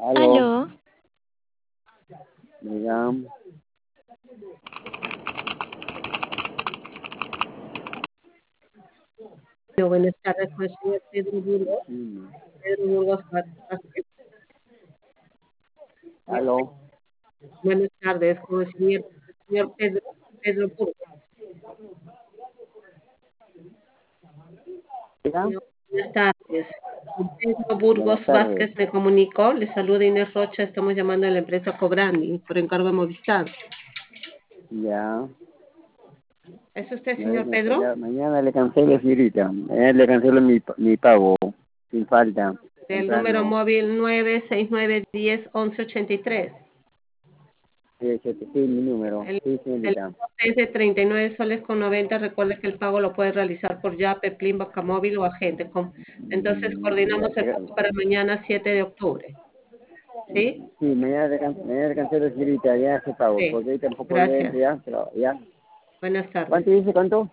Aló, Aló, digamos, Buenas tardes, con el señor Pedro Burgos. Pedro Burgos Vázquez. aló, Buenas tardes, con el señor Pedro Burgos. diga, Buenas tardes. Con Pedro buenas Burgos tardes, Vázquez me comunicó. Le saluda Inés Rocha. Estamos llamando a la empresa Cobrani por encargo de Movistar. ya, ¿Es usted, señor Pedro? mañana le cancelo, señorita, mañana le cancelo mi pago, sin falta, Del número temprano, móvil 969101183. sí, mi número, El sí, señorita, coste es de 39 soles con 90. Recuerde que el pago lo puede realizar por Yape, Plin, Móvil o agente. Entonces ya, coordinamos el pago para mañana 7 de octubre. ¿Sí? sí, mañana le cancelo, señorita, ya se pago, Sí. porque ahí tampoco le Gracias. entra ya, pero ya, Buenas tardes. ¿cuánto dice, cuánto?